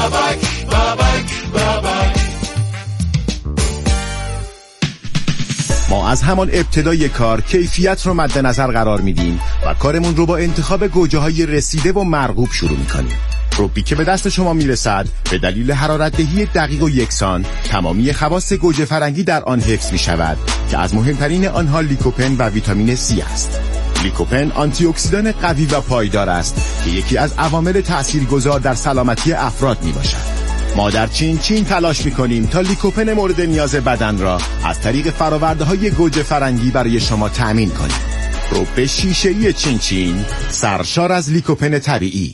بابک بابک بابک. ما از همان ابتدای کار کیفیت رو مد نظر قرار میدیم و کارمون رو با انتخاب گوجه‌های رسیده و مرغوب شروع میکنیم. روبی که به دست شما میرسد به دلیل حرارت دهی دقیق و یکسان تمامی خواص گوجه فرنگی در آن حفظ می شود که از مهمترین آنها لیکوپن و ویتامین C است. لیکوپن آنتی اکسیدان قوی و پایدار است که یکی از عوامل تاثیرگذار در سلامتی افراد می باشد. ما در چین تلاش می کنیم تا لیکوپن مورد نیاز بدن را از طریق فرآورده‌های گوجه فرنگی برای شما تأمین کنیم. روب شیشه‌ای چین سرشار از لیکوپن طبیعی.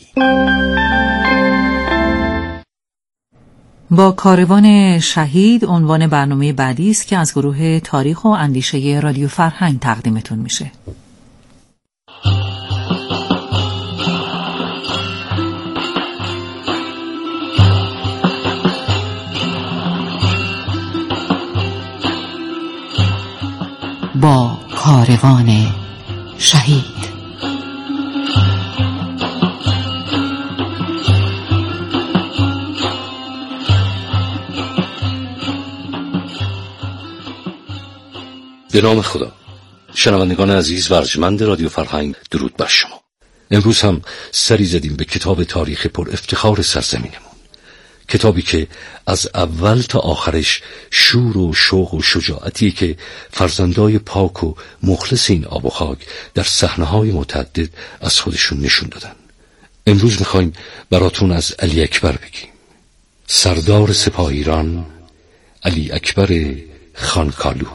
با کاروان شهید عنوان برنامه بعدی است که از گروه تاریخ و اندیشه رادیو فرهنگ تقدیمتون میشه. با کاروان شهید. به نام خدا. شنوندگان عزیز و ارجمند رادیو فرهنگ، درود بر شما. امروز هم سری زدیم به کتاب تاریخ پر افتخار سرزمینمون، کتابی که از اول تا آخرش شور و شوق و شجاعتی که فرزندای پاک و مخلص این آب و خاک در صحنه‌های متعدد از خودشون نشون دادن. امروز میخوایم براتون از علی اکبر بگیم، سردار سپاه ایران، علی اکبر خانکالو.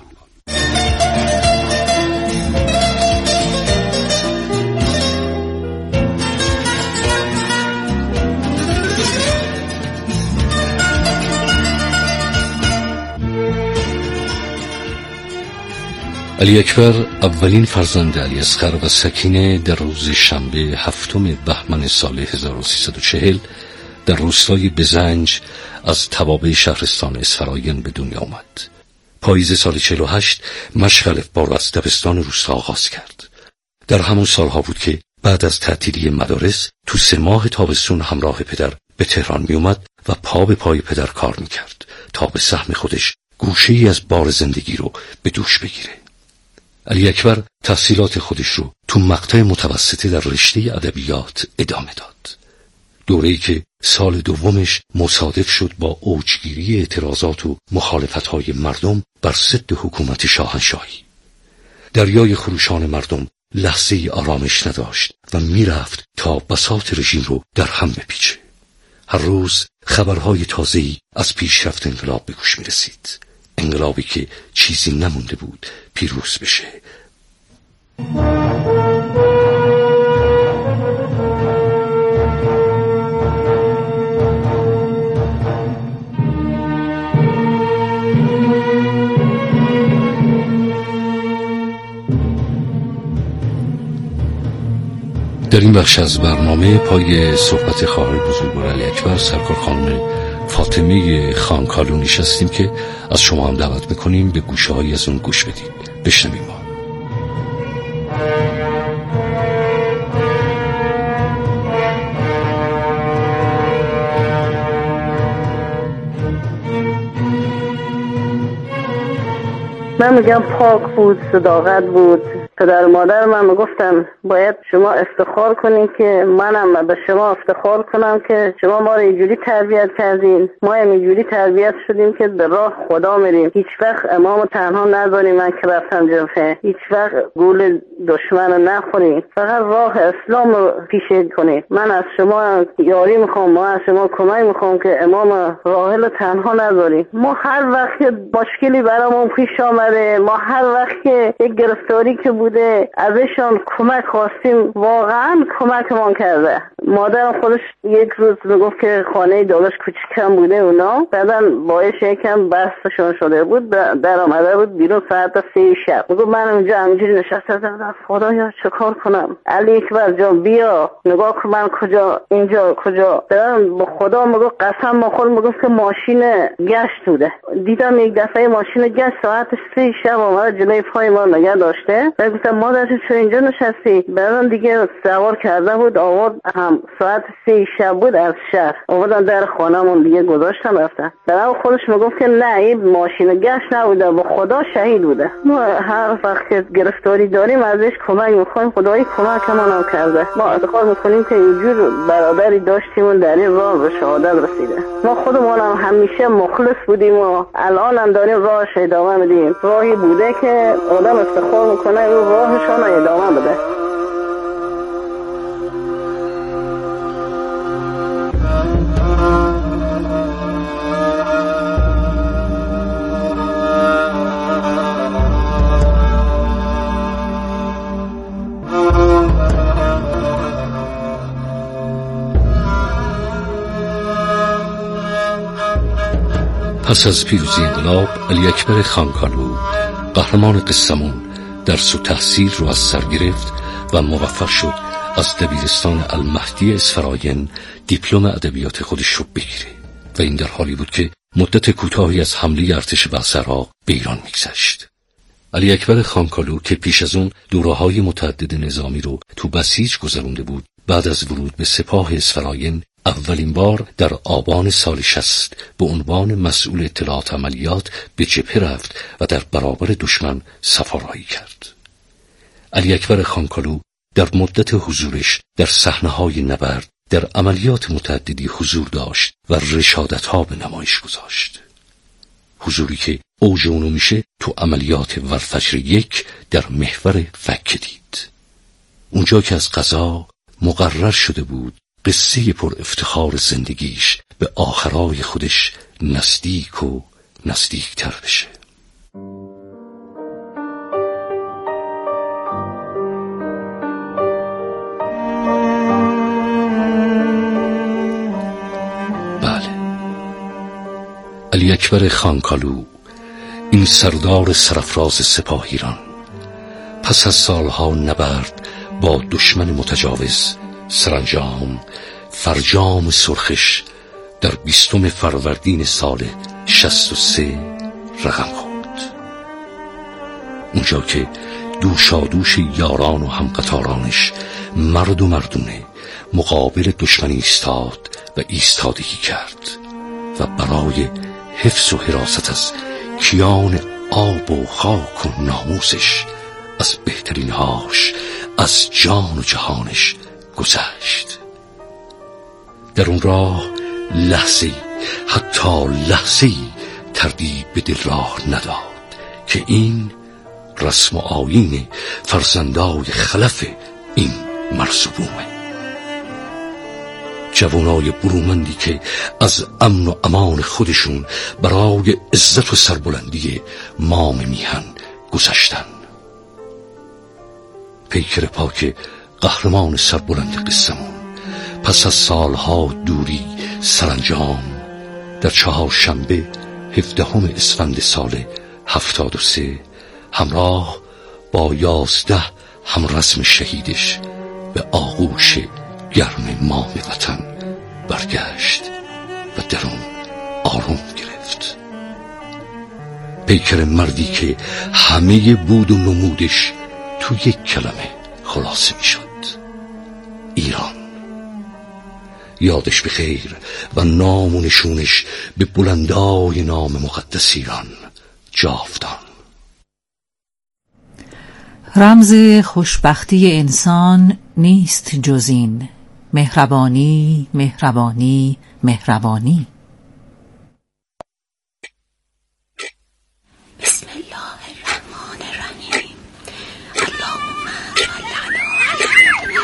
علی اکبر اولین فرزند علی اصغر و سکینه در روز شنبه 7 بهمن سال 1340 در روستای بزنج از توابع شهرستان اسفراین به دنیا آمد. پاییز سال 48 مشق الفبا را از دبستان روستا آغاز کرد. در همون سالها بود که بعد از تعطیلی مدارس تو 3 ماه تابستون همراه پدر به تهران می اومد و پا به پای پدر کار می کرد تا به سهم خودش گوشه‌ای از بار زندگی رو به دوش بگیره. علی اکبر تحصیلات خودش رو تو مقطع متوسطه در رشته ادبیات ادامه داد. دوره‌ای که سال دومش مصادف شد با اوجگیری اعتراضات و مخالفت‌های مردم بر ضد حکومت شاهنشاهی. دریای خروشان مردم لحظه‌ای آرامش نداشت و میرفت تا بساط رژیم رو در هم بپیچه. هر روز خبرهای تازه‌ای از پیشرفت انقلاب به گوش می‌رسید. انقلابی که چیزی نمونده بود پیروز بشه. در این بخش از برنامه پای صحبت خواهر بزرگوار علی اکبر سرکار خانم فاطمه خانکالو نشستیم که از شما هم دعوت میکنیم به گوشه‌هایی از اون گوش بدید. بشنویم ما. من میگم پاک بود، صداقت بود. پدر و مادر من میگفتن باید شما افتخار کنین که منم به شما افتخار کنم که شما ما رو اینجوری تربیت کردین، ما هم اینجوری تربیت شدیم که به راه خدا میریم. هیچ وقت امامو تنها نذاریم. من که رفتم جبهه هیچ وقت گول دشمن رو نخوریم، فقط راه اسلام رو پیشه کنیم. من از شما یاری میخوام، ما از شما کمک میخوام که امام راحل رو تنها نذاریم. ما هر وقت مشکلی برامون پیش آمده، ما هر وقت که یک گرفتاری که بوده ازشان کمک خواستیم، واقعا کمکمان کرده. مادرم خودش یک روز میگفت که خانه داداش کوچیکم بوده، اونا بعدن باعث یکم بستشون شده بود، در آمده بود بیرون ساعت 3 شب. میگفت من اونجا همینجوری نشسته بودم، خدایا چه کار کنم؟ علی اکبر جان بیا نگاه کن من کجا، اینجا کجا. با خدا میگفت قسم بخور، میگفت که ماشین گشت بوده. دیدم یک دفعه ماشین گشت ساعت 3 شب آمده جلوی پای ما نگه داشته. گفتم مادر چه اینجا نشستی؟ بعدم دیگه سوار کرده بود آورد، هم ساعت 3 شب بود از شهر آوردن در خانه‌مون دیگه گذاشتم رفتن. بعد خودش میگفت که نه این ماشین گشت نبوده، با خدا شهید بوده. ما هر وقت که گرفتاری داریم ازش کمک میخوایم، خدایی کمکمون هم کرده. ما اعتقاد میکنیم که اینجور برادری داشتیم در این راه به شهادت رسیده. ما خودمون هم همیشه مخلص بودیم و الان هم داریم راهش ادامه میدیم. راهی بوده که آدم افتخار میکنه این راهشان ادامه بده. پس از پیروزی انقلاب، علی اکبر خانکالو قهرمان قصه‌مون درس و تحصیل رو از سر گرفت و موفق شد از دبیرستان المهدی اسفراین دیپلم ادبیات خودش رو بگیره و این در حالی بود که مدت کوتاهی از حمله ارتش بعث عراق به ایران میگذشت. علی اکبر خانکالو که پیش از اون دوره‌های متعدد نظامی رو تو بسیج گذرونده بود، بعد از ورود به سپاه اسفراین اولین بار در آبان سال 60 به عنوان مسئول اطلاعات عملیات به جبهه رفت و در برابر دشمن سفارایی کرد. علی اکبر خانکالو در مدت حضورش در صحنه‌های نبرد در عملیات متعددی حضور داشت و رشادت‌ها به نمایش گذاشت. حضوری که اوج اونو میشه تو عملیات ورفجر 1 در محور فک دید. اونجا که از قضا مقرر شده بود قصه پر افتخار زندگیش به آخرای خودش نزدیک و نزدیکتر بشه. بله، علی اکبر خانکالو، این سردار سرافراز سپاه ایران، پس از سالها نبرد با دشمن متجاوز سرانجام فرجام سرخش در 20 فروردین سال 63 رقم خورد. اونجا که دوشادوش یاران و همقطارانش مرد و مردونه مقابل دشمن ایستاد و ایستادگی کرد و برای حفظ و حراست از کیان آب و خاک و ناموسش از بهترینهاش، از جان و جهانش گذشت. در اون راه لحظه‌ای، حتی لحظه‌ای تردید به دل راه نداد که این رسم و آیین فرزندای خلف این مرزبومه. جوانای برومندی که از امن و امان خودشون برای عزت و سربلندی مام میهن گذشتن. پیکر پاک قهرمان سربلند قصه‌مون پس از سالها دوری سرانجام در 4 شنبه 17 اسفند سال 73 همراه با 11 همرزم شهیدش به آغوش گرم مام وطن برگشت و درون آروم گرفت. پیکر مردی که همه بود و نمودش تو یک کلمه خلاصه می شد: ایران. یادش بخیر و نام و نشونش به بلندای نام مقدس ایران جاودان. رمز خوشبختی انسان نیست جز این: مهربانی، مهربانی، مهربانی. بسم الله الرحمن الرحیم. اللهم صل علی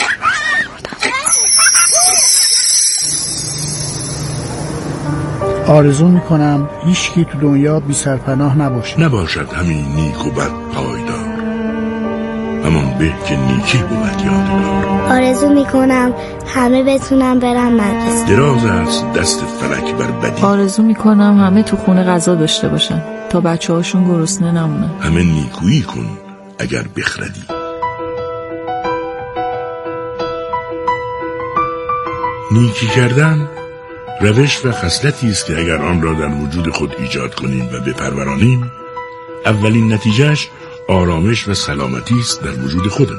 آرزو میکنم هیچکی تو دنیا بی سرپناه نباشد همین نیک و بد پایدار، همان به که نیکی بود یادگار. آرزو میکنم همه بتونم برن مدرسه. دراز است دست فلک بر بدی. آرزو میکنم همه تو خونه غذا داشته باشن تا بچه هاشون گرسنه نمونن. همه نیکویی کن اگر بخردی. نیکی کردن روش و خصلتی است که اگر آن را در وجود خود ایجاد کنیم و بپرورانیم، اولین نتیجهش آرامش و سلامتی است در وجود خودمان.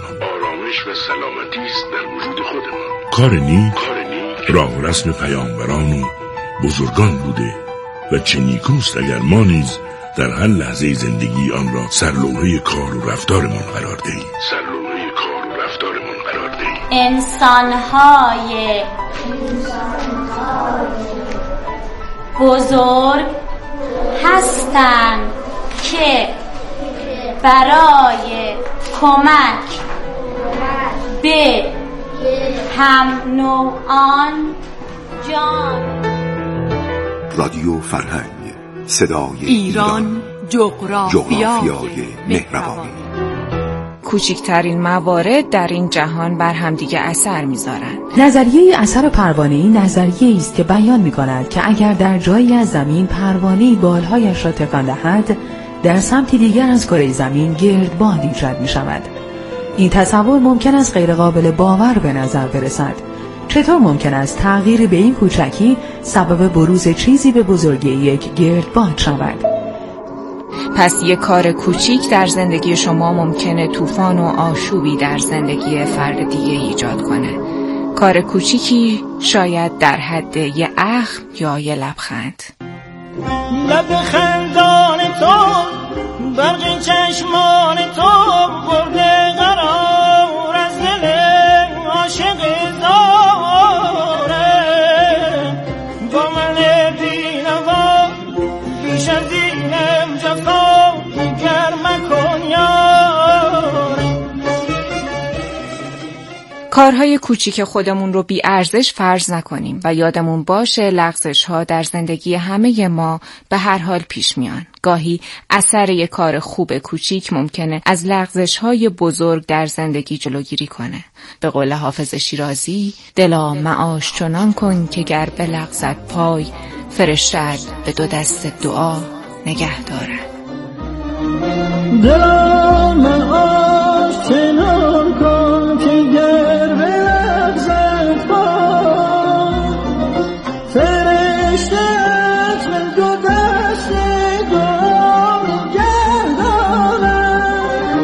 کار نیک راه و رسم پیامبران و بزرگان بوده و چه نیکوست اگر ما نیز در هر لحظه زندگی آن را سرلوحه کار و رفتارمان قرار دهیم. انسان‌های بزرگ هستند که برای کمک به هم نوعان جان. رادیو فرهنگ، صدای ایران، جغرافیای مهربانی. کوچکترین موارد در این جهان بر همدیگه اثر می‌ذارند. نظریه اثر پروانه‌ای نظریه‌ای است که بیان می‌کند که اگر در جایی از زمین پروانه‌ای بالهایش را تکان دهد، در سمت دیگر از کره زمین گردباد ایجاد می‌شود. این تصور ممکن است غیر قابل باور به نظر برسد. چطور ممکن است تغییر به این کوچکی سبب بروز چیزی به بزرگی یک گردباد شود؟ پس یک کار کوچیک در زندگی شما ممکنه طوفان و آشوبی در زندگی فرد دیگه ایجاد کنه. کار کوچیکی شاید در حد یه اخم یا یه لبخند. لب خندان تو، برق چشمان تو برده قرار از دل عاشق زاره. با من بینوا بیش از اینم جفا گر مکن یاره. کارهای کوچیک خودمون رو بی ارزش فرض نکنیم و یادمون باشه لغزش ها در زندگی همه ما به هر حال پیش میان. گاهی اثر یک کار خوب کوچیک ممکنه از لغزش های بزرگ در زندگی جلوگیری کنه. به قول حافظ شیرازی، دلا معاش چنان کن که گر بلغزد پای، فرشته‌ات به دو دست دعا نگه دارد. دلا معاش چنان کن که گر بلغزد پای، فرشته‌ات به دو دست دعا نگه دارد.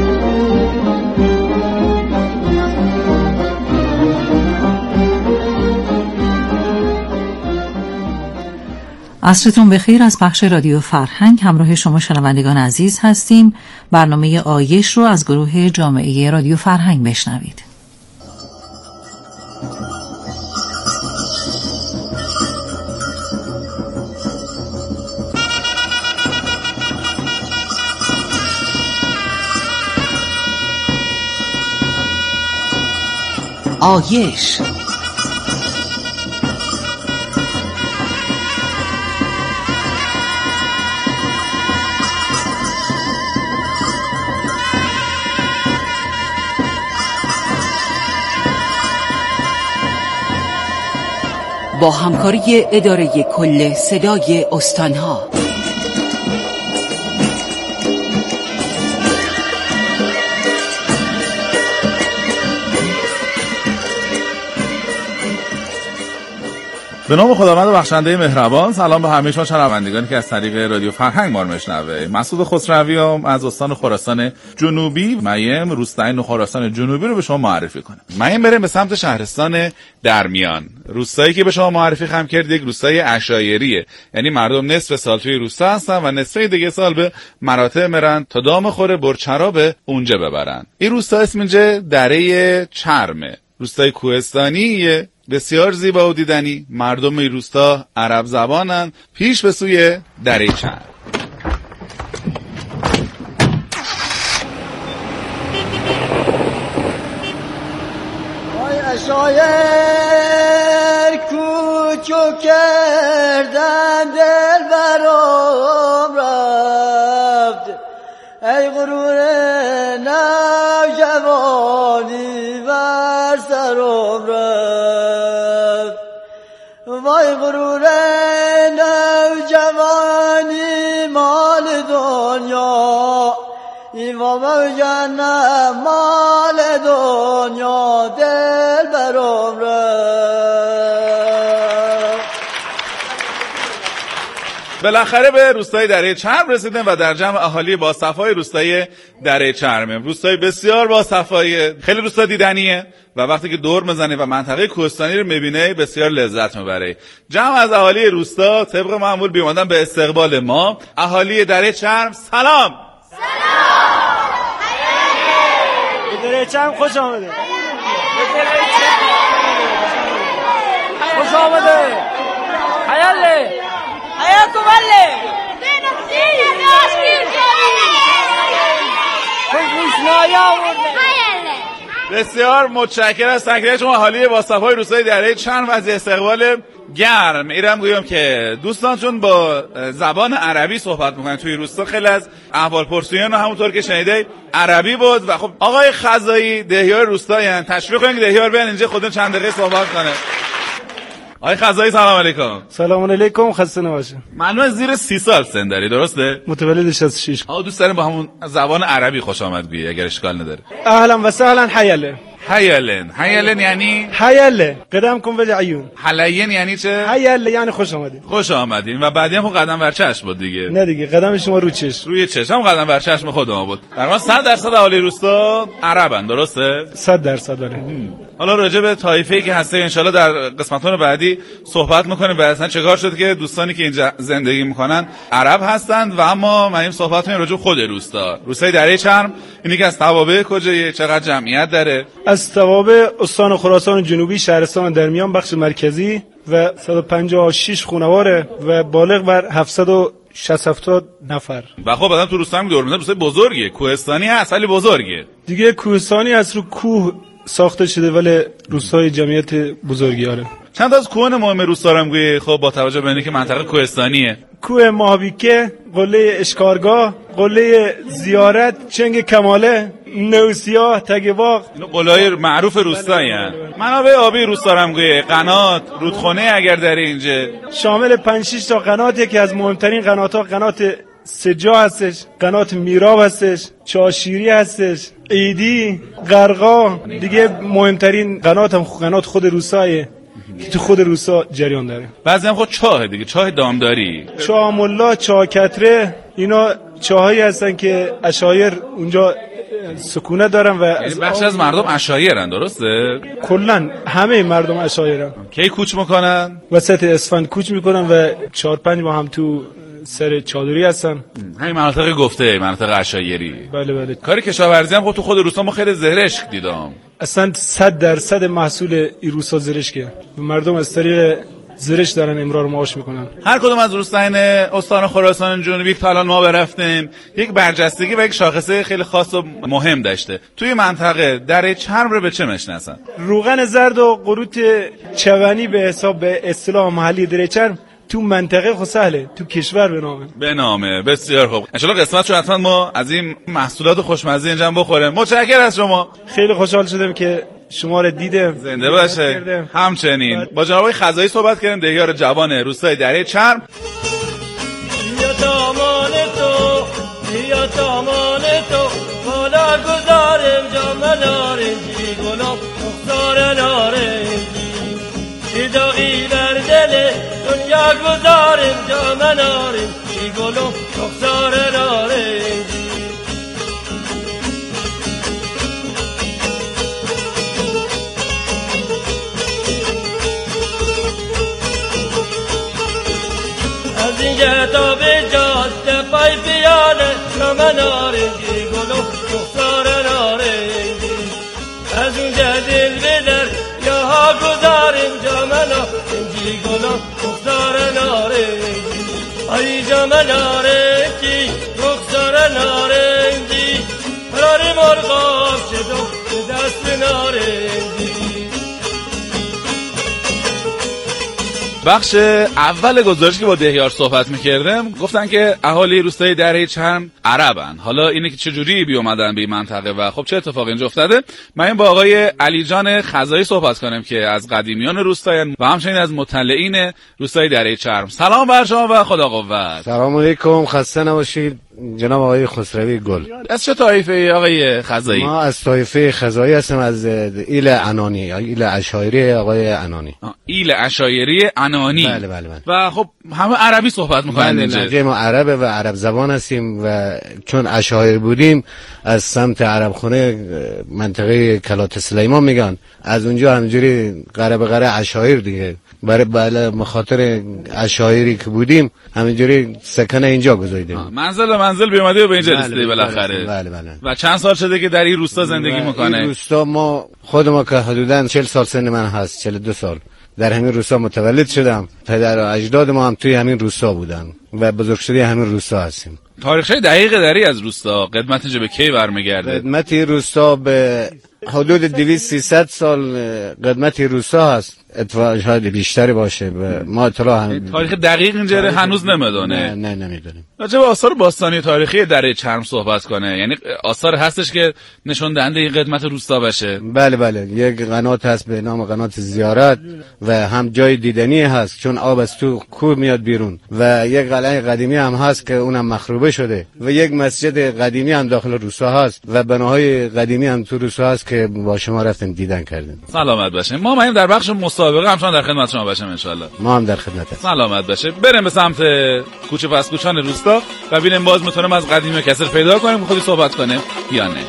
عصرتون بخیر. از بخش رادیو فرهنگ همراه شما شنوندگان عزیز هستیم. برنامه آیش رو از گروه جامعه رادیو فرهنگ بشنوید. آیش با همکاری اداره کل صدای استانها. به نام خداوند بخشنده مهربان. سلام به همه شما شنوندگانی که از طریق رادیو فرهنگ ما رو میشنوه. مسعود خسرویام از استان خراسان جنوبی، میم روستای نو خراسان جنوبی رو به شما معرفی کنم. میم بریم به سمت شهرستان درمیان. روستایی که به شما معرفی خواهم کرد یک روستای عشایریه، یعنی مردم نصف سال توی روستا هستن و نصف دیگه سال به مراتع میرن تا دام خوره برچرا به اونجا ببرن. این روستا اسمش دره چرمه. روستای کوهستانیه، بسیار زیبا و دیدنی. مردم این روستا عرب زبانن. پیش به سوی دره چرم. آی عشایر کوچو کردن دل برام رفت، ای غرور نوجوانی بر سرم رفت. وای غرور نوجوانی مال دنیا، ایوا جنم مال دنیا دل برام رفت. بالاخره به روستای دره چرم رسیدیم و در جمع اهالی با صفای روستای دره چرم. روستای بسیار با صفای، خیلی روستا دیدنیه و وقتی که دور میزنه و منطقه کوهستانی رو میبینه بسیار لذت میبره. جمع از اهالی روستا طبق معمول بیامدن به استقبال ما. اهالی دره چرم سلام. دره چرم خوش آمده. خوش آمده. حیاله حیاتو بله بسیار متشکرم از تکلیف شما اهالی با صفای روستای دره چرم از استقبال گرم. ایرم گویم که دوستان چون با زبان عربی صحبت میکنن توی روستا، خیلی از احوال پرسیان همونطور که شنیده عربی بود و خب آقای خزایی دهیار روستایین، تشویق کنید که دهیار بیان اینجا خودتون چند دقیقه صحبت کنه. آقای خزایی سلام علیکم. سلام علیکم، خسته نباشه. معلومه زیر 30 سال سن داری، درسته؟ متولد 66. دوست داریم با همون زبان عربی خوش آمد گویی اگر اشکال نداره. اهلا و سهلا. حیاله حیالن یعنی حیاله قدم کن وجه عیون. حلین یعنی چه؟ حیاله یعنی خوش آمدید. خوش آمدین و بعدی هم قدم بر چشم بود دیگه. نه دیگه، قدم شما روی چشم قدم بر چشم خودم بود. در واقع 100% اهالی روستا عربن، درسته؟ 100% داره. حالا راجع به طایفه‌ای که هسته ان شاءالله در قسمت‌های بعدی صحبت می‌کنیم. اصلا چه کار شد که دوستانی که اینجا زندگی می‌کنن عرب هستند و اما ما این صحبت می‌کنیم راجع به خود روستای دره چرم. اینی که از توابع کجایه، چقدر جمعیت داره؟ از توابع استان خراسان جنوبی، شهرستان درمیان، بخش مرکزی و 156 خانواره و بالغ بر 770 نفر. و خب آدم تو روستا هم دور میزنه، روستای بزرگیه، کوهستانی هست ولی بزرگه دیگه. کوهستانی از رو کوه ساخته شده ولی روستای جمعیت بزرگی آره. چند تا از کوهن مهم روستا رو هم گویی خب با توجه به اینکه که منطقه کوهستانیه. کوه ماهویکه، قله اشکارگاه، قله زیارت، چنگ کماله، نوسیا، تگواق، اینو قله‌های معروف روستایین. منابع آبی روستا رو هم گویی قنات، رودخونه اگر در اینجا شامل 5-6 تا قناته که از مهمترین قنات‌ها قنات سجا هستش، قنات میراب هستش، چاشیری هستش، ایدی، قرقا. دیگه مهمترین قنات هم قنات خود روستایه که تو خود روستا جریان داره. بعضی هم خود چاه دیگه، چاه دامداری، چاه ملا، چاه کتره، اینا چاهایی هستن که عشایر اونجا سکونت دارن و یعنی بخش از مردم عشایرن، درسته؟ کلن همه مردم عشایرن. کی کوچ میکنن؟ وسط اسفند کوچ میکنن و 4-5 با هم تو سر چادری هستن. همین مناطق گفته، مناطق عشایری. بله. کار کشاورزی هم خود تو خود روستا ما خیلی زرشک دیدم. اصلا 100% محصول این روستا زرشکه و مردم از طریق زرش دارن امرار معاش میکنن. هر کدوم از روستاین استان خراسان جنوبی که الان ما برفتیم یک برجستگی و یک شاخصه خیلی خاص و مهم داشته. توی منطقه دره چرم رو به چه میشناسن؟ روغن زرد و قروت چوانی به حساب به اصطلاح محلی دره چرم تو منطقه خود سهله، تو کشور به نامه. بسیار خوب. ان شاءالله قسمت شد حتما ما از این محصولات خوشمزه اینجا بخوریم. متشکرم از شما. خیلی خوشحال شدم که شما رو دیدم. زنده باشه. همچنین با جناب خزایی صحبت کردیم، دهیار جوان روستای دره چرم. یا دامان تو بالا گذارم جام نارنجی گلم مختار نارنجی شدایی بر دل دنیا گذارم جام نارنجی گلم مختار نارنجی. از اینجا تا به جاده پای پیاله جام نارنجی گلم مختار نارنجی. از اونجا دل بدر یا ها گذارم جام نارنجی گلم مختار نارنجی. ای جام نارنجی مختار نارنجی قرار مرغاب شدم به دست نارنجی. بخش اول گزارش که با دهیار صحبت میکردم گفتن که اهالی روستای دره چرم عربن. حالا اینه که چجوری بی اومدن به این منطقه و خب چه اتفاقی اینجا افتاده، من با آقای علی جان خزایی صحبت کنم که از قدیمیان روستاین و همچنین از مطلعین روستای دره چرم. سلام بر شما و خدا قوت. سلام علیکم، خسته نباشید. جناب آقای خسروی گل. از چه طایفه آقای خزایی؟ ما از طایفه خزایی هستیم، از ایل عنانی، ایل اشایری آقای عنانی. ایل اشایری عنانی. بله بله بله. و خب همه عربی صحبت می‌کنن اینجا. بله ما عربه و عرب زبان هستیم و چون اشایری بودیم از سمت عرب خونه منطقه کلات سلیمان میگن، از اونجا همینجوری قره به قره اشایر دیگه، برای بله مخاطر اشایری که بودیم همینجوری سکن اینجا گذاشتیم. منزل بیامده و به اینجا رسیده بالاخره. بله بله. و چند سال شده که در این روستا زندگی میکنه؟ این روستا ما خود ما که حدوداً 40 سال سن من هست، 42 سال در همین روستا متولد شدم. پدر و اجداد ما هم توی همین روستا بودن و بزرگشده همین روستا هستیم. تاریخچه دقیق داری از روستا؟ قدمتش به کی برمیگرده؟ قدمت روستا به حدود 200-300 سال قدمت روستا هست. اتفاقا شاید بیشتری باشه. ما اطلاع تاریخ دقیق اینجا هنوز نمیدونه. نه نمیدونیم. راجع به آثار باستانی تاریخی دره چرم صحبت کنه، یعنی آثار هستش که نشون دهنده این قدمت روستا باشه. بله یک قنات هست به نام قنات زیارت و هم جای دیدنی هست چون آب از تو کوه میاد بیرون و یک قلعه قدیمی هم هست که اونم مخروبه شده و یک مسجد قدیمی هم داخل روستا هست و بناهای قدیمی هم تو روستا هست که با شما رفتیم دیدن کردیم. سلامت باشه. ما مایم در بخش مسابقه همچنان در خدمت شما باشیم ان شاء الله. ما هم در خدمت هستیم. سلامت باشه. بریم به سمت کوچه پس کوچان روستا و ببینیم باز میتونیم از قدیمی کسر پیدا کنیم که خودی صحبت کنه یا نه.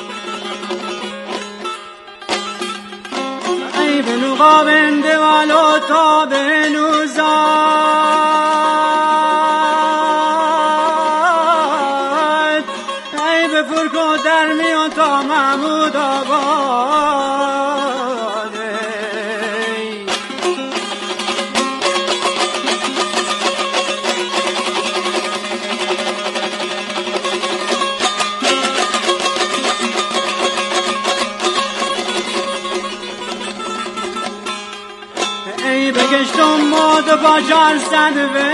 ای بنو قابند والو تا بنو زاد ای بفرکو در میان تا محمود آباد بگشتم مود با 400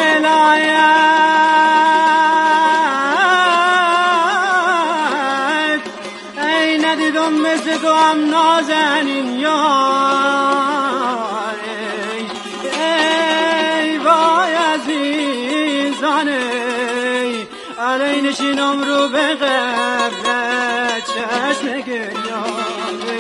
ولایت ای ندیدم مثل تو هم نازنین یار ای وای عزیزانه علی نشینم رو به قبر چشم گریان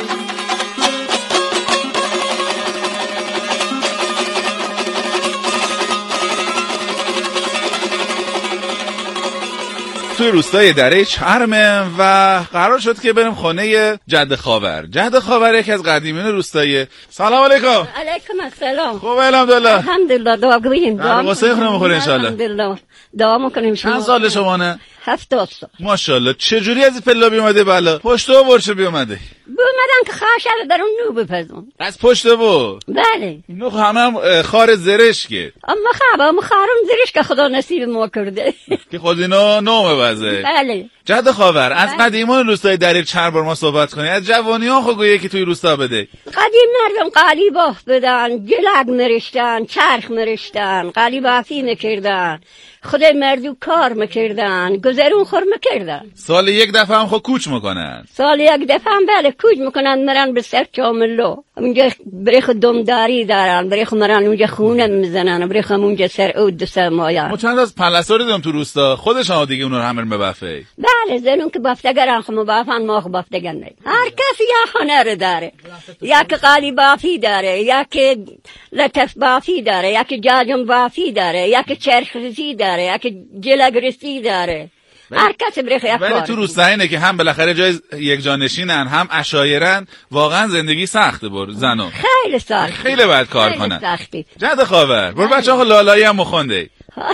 توی روستای دره چرمه و قرار شد که بریم خونه جد خاور. جد خاور یکی از قدیمیان روستاییه. سلام علیکم. علیکم السلام. خوبه الحمدلله. الحمدلله دعا گوییم. واسه خونه میخوره ان شاء الله. الحمدلله. دعا میکنیم شما. چند سال شمانه؟ 70 سال. ماشاءالله. چجوری از پلا بیومده بالا؟ پشت و برچه بیومده؟ بیومدن که خواهش در اون نو بپزون. از پشت و؟ بله. اینو همه خار زرشکه. اما خارم زرش که خدا نصیب ما کرده. که خود اینا نومه بازه. بله. جد خاور از قدیمان روستای دره چرم بار ما صحبت کنی. از جوانیان خو گویه که توی روستا بده. قدیم مردم قالیباف بدن، جلگ مرشتن، چرخ مرشتن، قالیبافی میکردن. خدای مردو کار میکردن، گذرون خور میکردن. سال یک دفعه هم خو کوچ میکنن. سال یک دفعه هم بله کوچ میکنن، مرن به سر چاملو. اونجا بریخ دمداری دارن، بریخ مرن اونجا خونه میزنن، بریخ اونجا سر اود دو سرمایان. ما چند از پلساری دیدم تو روستا، خودشان دیگه اون رو همه ببافه. بله زنون که بافتگرن خو مبافن ما خو بافتگر نه. هر کسی یا هنر داره. یا که قالی بافی داره، یا که لطف بافی داره، یا که جاجم بافی داره، یا که چرخزی داره، یا که جلگرسی داره. هر کسی بریخ یک کار. ولی تو روستا اینه که هم بالاخره جای یک جانشینن، هم عشایرن، واقعا زندگی سخته بر زنو. خیلی سخت. خیلی باید کار کنن. سختی. جد خاور، بر بچه‌ها لالایی هم مخونده.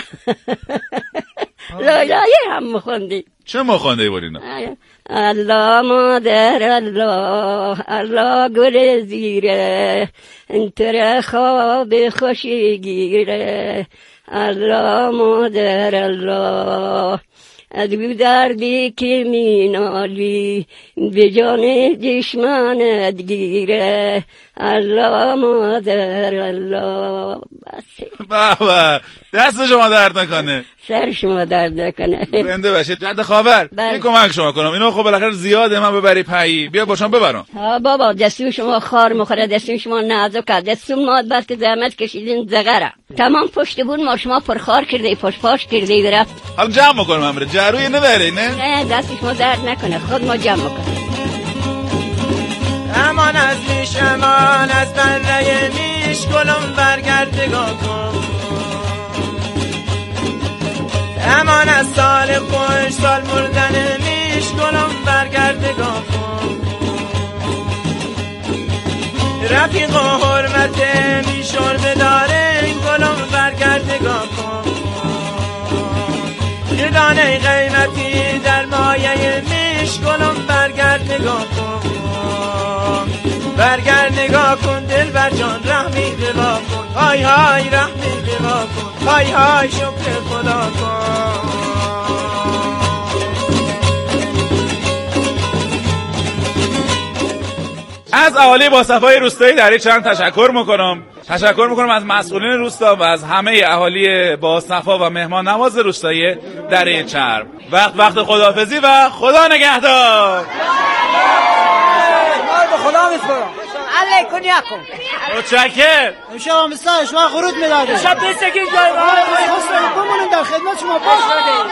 لالایی هم مخوندی. چه مخونده برینا؟ الله مادر الله، الله گل زیره، انتر خواب خوشی گیره. الله مادر الله، ادو دردی که مینالی به جان دشمنت گیره. الله مادر الله. بابا دست شما درد نکنه، سر شما درد نکنه. زنده باشید. جد خاور یه کمک شما کنم، اینو خب بالاخره زیاده من ببری پایی، بیا باشم ببرم. ها بابا دستون شما خار مخوره، دستون شما نازک، دستون ما بس که زحمت کشیدین زغره تمام پشت بون ما شما پرخار کرده، پاش کرده برفت. حالا جمع میکنم امره جروی نداره نه دست شما درد نکنه، خود ما جمع میکنیم. امان از میش امان از بره میش گلم برگردگاه کن، امان از سال خوش سال مردن میش گلم برگردگاه کن، رفیق و حرمت میشور بداره گلم برگردگاه کن، یه دانه قیمتی در مایه میش گلم برگردگاه کن، برگرد نگاه کن دل بر جان رحمی دوا کن، های های رحمی دوا کن، های های شکر خدا کن. از اهالی با صفای روستایی دری چند تشکر میکنم از مسئولین روستا و از همه اهالی با صفا و مهمان نواز روستایی دره چرب. وقت خداحافظی و خدا نگهدار. خدا میسپارم. علی کنیاک کن. متشکرم. امشب هم بستان شما خروج میدادیم. امشب بستگی جای بمونیم در خدمت شما باش کردیم.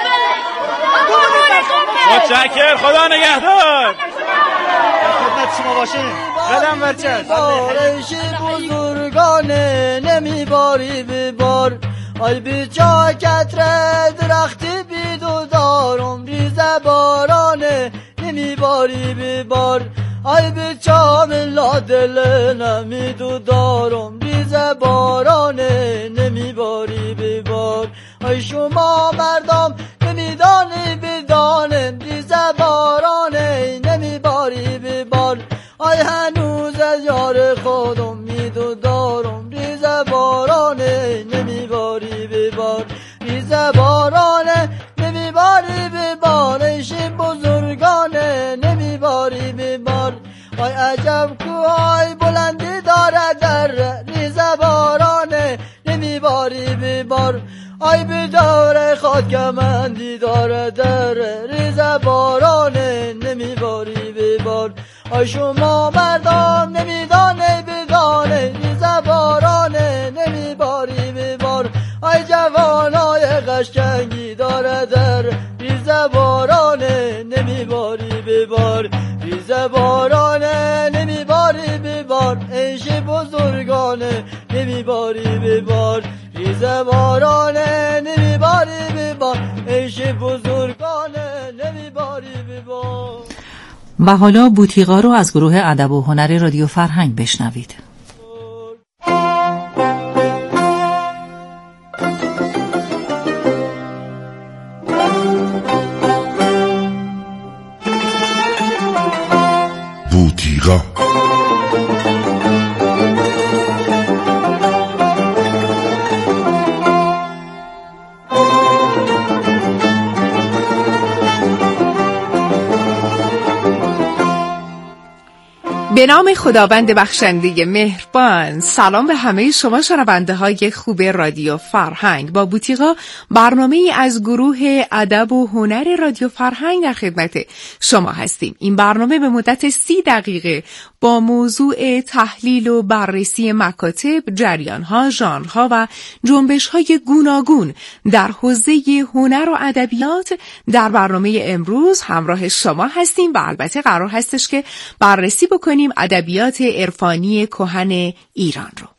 متشکرم. خدا نگهدار. خدمت شما باشیم. قدم برچست. بارش بزرگانه نمیباری ببار، آی بی جای کتره درختی بیدودارم، ریزه بارانه نمیباری ببار، آی به چام لا دل نمیدو دارم، ریزه بارانه نمیباری ببار، آی شما مردم نمیدانی بدانم، ریزه بارانه نمیباری ببار، آی هنوز از یار خودم میدو دارم، ریزه بارانه نمیباری ببار، ریزه بارانه نمیباری ببار، ایش بزرگانه نمیباری ببار، آی عجب کوهای بلندی داره در ریزه بارانه نمیباری ببار، آی بداره خود کمندی داره در ریزه بارانه نمیباری ببار، آی شما مردم نمیدانه بدانه، ریزه بارانه نمیباری ببار، آی جوانای قشنگی داره در ریزه بارانه نمیباری ببار، ریزه بارانه نمیباری ببار، ایش بزرگانه نمیباری ببار، ریزه بارانه نمیباری ببار، ایش بزرگانه نمیباری ببار. و حالا بوتیقا رو از گروه ادب و هنر رادیو فرهنگ بشنوید. بوتیقا به نام خداوند بخشنده مهربان. سلام به همه شما شنونده های خوب رادیو فرهنگ. با بوتیقا برنامه‌ای از گروه ادب و هنر رادیو فرهنگ در خدمت شما هستیم. این برنامه به مدت 30 دقیقه با موضوع تحلیل و بررسی مکاتب، جریان‌ها، ژانرها و جنبش‌های گوناگون در حوزه هنر و ادبیات در برنامه امروز همراه شما هستیم و البته قرار هستش که بررسی بکنیم ادبیات عرفانی کهن ایران رو.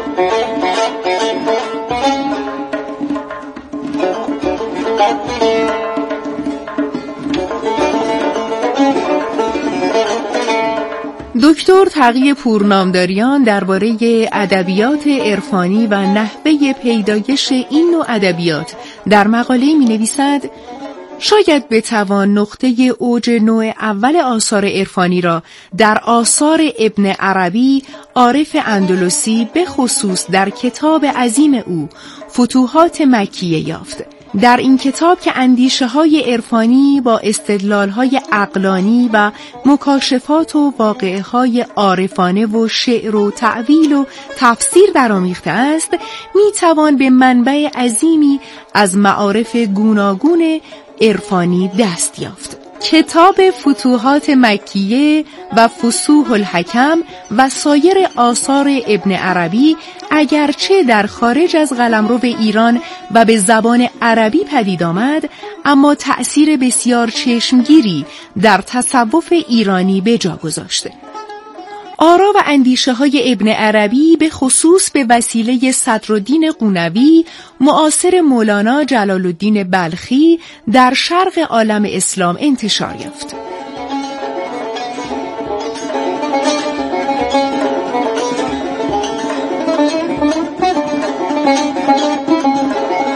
دکتر تقی پورنامداریان درباره ادبیات عرفانی و نحوه پیدایش این نوع ادبیات در مقاله می‌نویسد: شاید بتوان نقطه اوج نوع اول آثار عرفانی را در آثار ابن عربی عارف اندلسی به خصوص در کتاب عظیم او فتوحات مکیه یافت. در این کتاب که اندیشه‌های عرفانی با استدلال‌های عقلانی و مکاشفات و واقعه‌های عارفانه و شعر و تعویل و تفسیر درآمیخته است، می‌توان به منبع عظیمی از معارف گوناگون عرفانی دست یافت. کتاب فتوحات مکیه و فصوح الحکم و سایر آثار ابن عربی اگرچه در خارج از قلمرو ایران و به زبان عربی پدید آمد، اما تأثیر بسیار چشمگیری در تصوف ایرانی به جا گذاشته. آرا و اندیشه های ابن عربی به خصوص به وسیله صدرالدین قونوی معاصر مولانا جلال الدین بلخی در شرق عالم اسلام انتشار یافت.